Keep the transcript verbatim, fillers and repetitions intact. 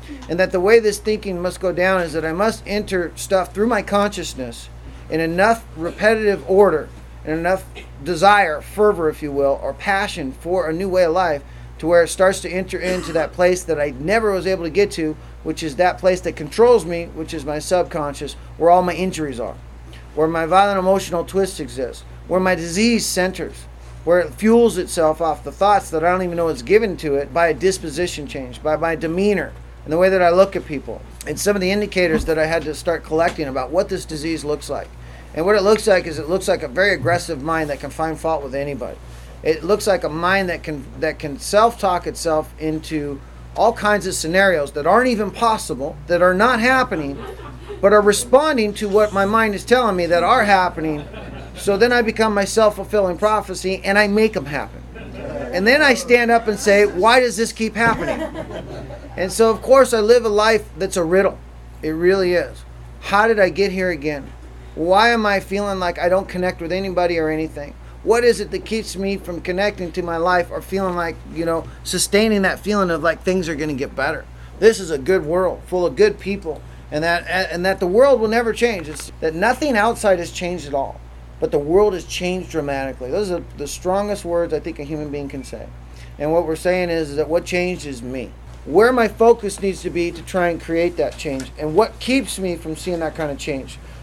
And that the way this thinking must go down is that I must enter stuff through my consciousness in enough repetitive order and enough desire, fervor, if you will, or passion for a new way of life, to where it starts to enter into that place that I never was able to get to, which is that place that controls me, which is my subconscious, where all my injuries are, where my violent emotional twists exist, where my disease centers, where it fuels itself off the thoughts that I don't even know is given to it by a disposition change, by my demeanor, and the way that I look at people. And some of the indicators that I had to start collecting about what this disease looks like. And what it looks like is it looks like a very aggressive mind that can find fault with anybody. It looks like a mind that can that can self-talk itself into all kinds of scenarios that aren't even possible, that are not happening, but are responding to what my mind is telling me that are happening. So then I become my self-fulfilling prophecy and I make them happen. And then I stand up and say, why does this keep happening? And so, of course, I live a life that's a riddle. It really is. How did I get here again? Why am I feeling like I don't connect with anybody or anything? What is it that keeps me from connecting to my life or feeling like, you know, sustaining that feeling of like things are going to get better? This is a good world full of good people, and that and that the world will never change. It's that nothing outside has changed at all, but the world has changed dramatically. Those are the strongest words I think a human being can say. And what we're saying is that what changed is me. Where my focus needs to be to try and create that change, and what keeps me from seeing that kind of change.